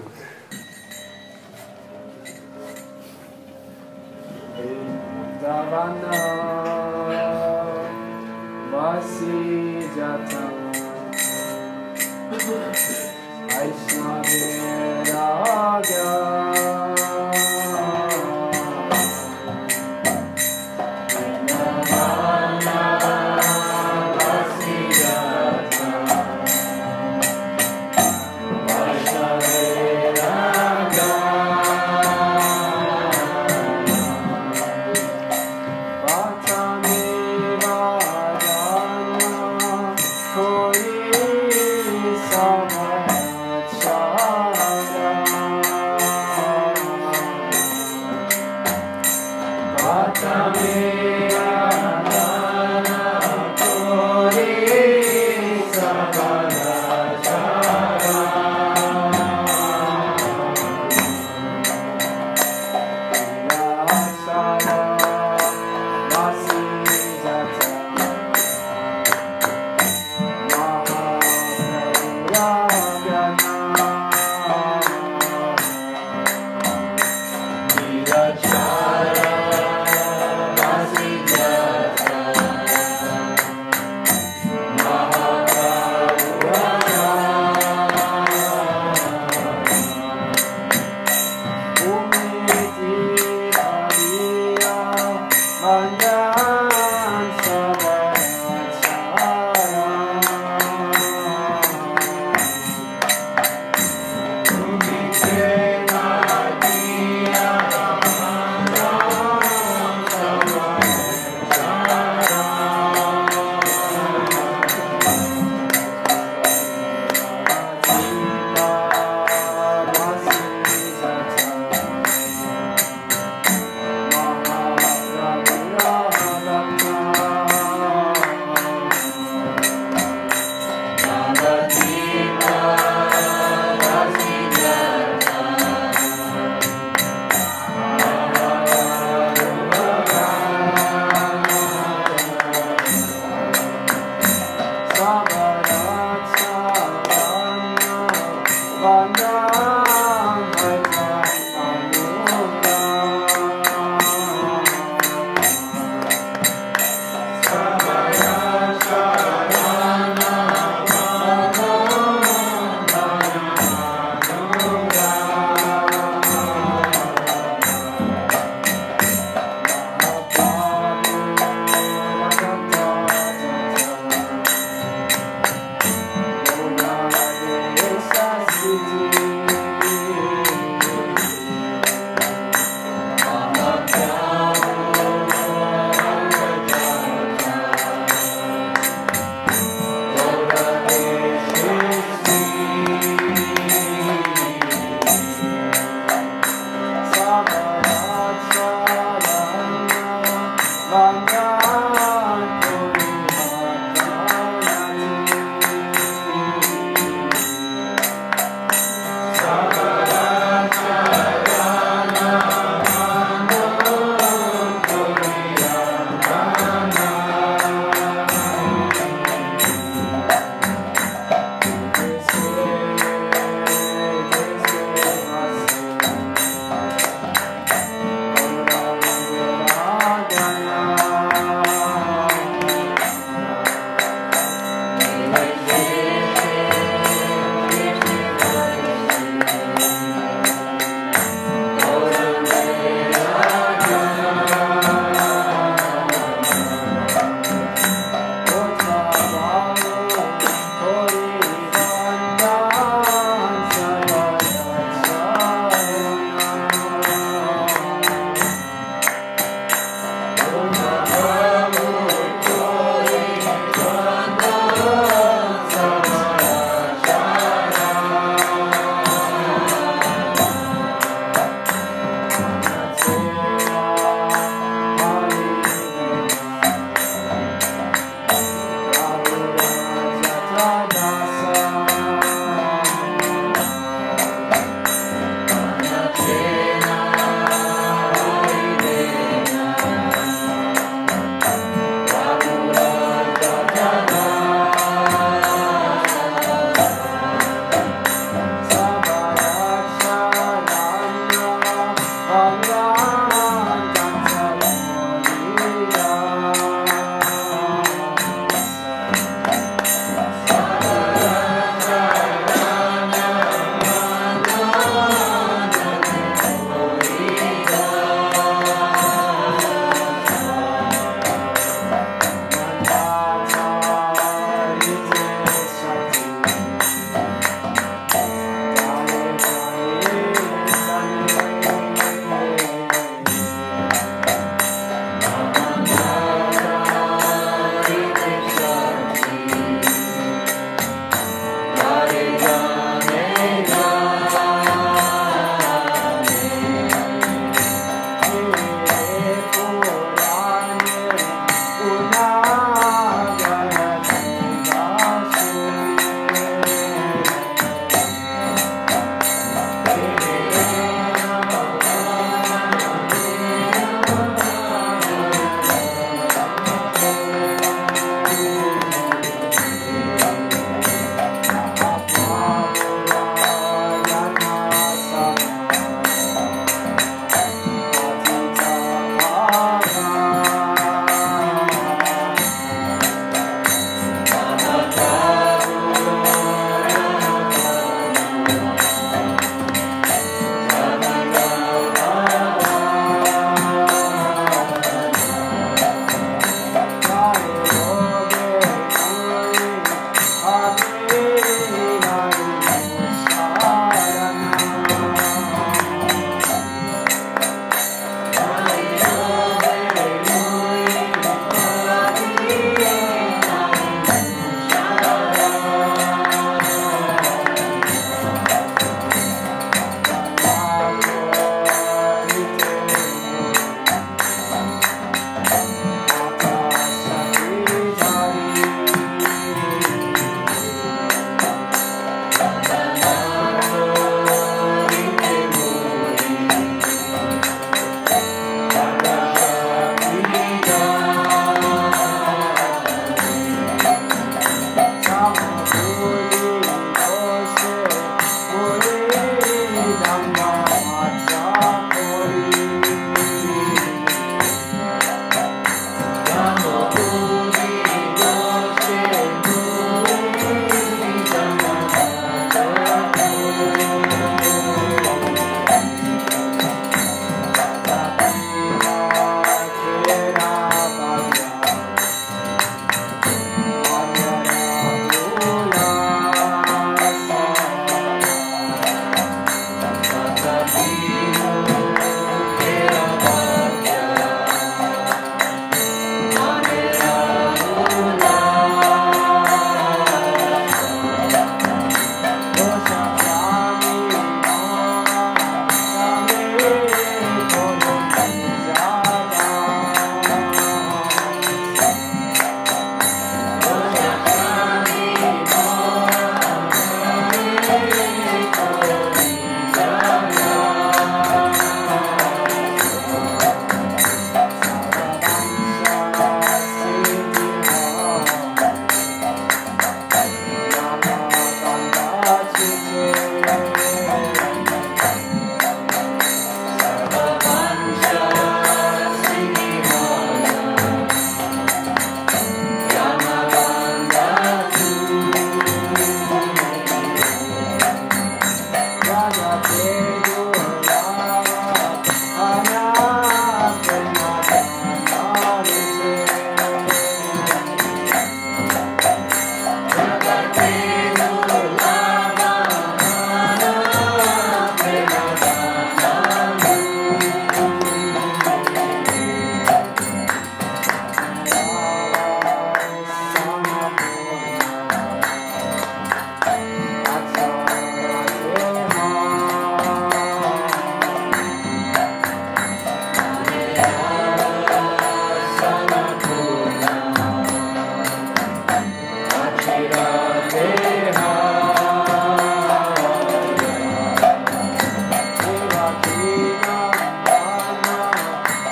Amen.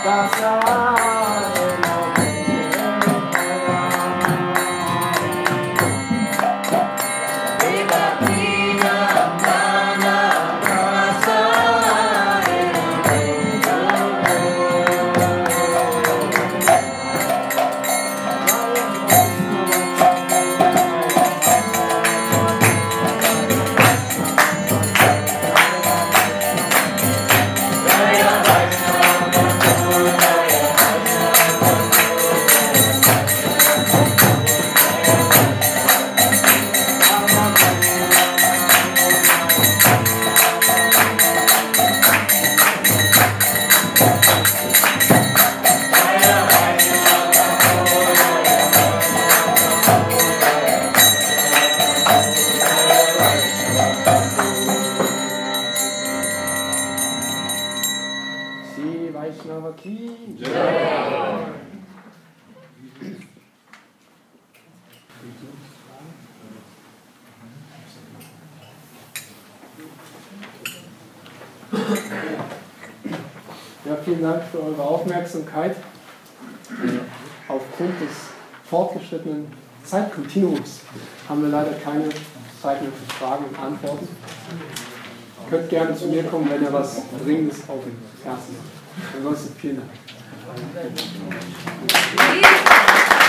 Ja, vielen Dank für eure Aufmerksamkeit. Aufgrund des fortgeschrittenen Zeitkontinuums haben wir leider keine Zeit mehr für Fragen und Antworten. Ihr könnt gerne zu mir kommen, wenn ihr was Dringendes auf dem Herzen habt. Ansonsten vielen Dank.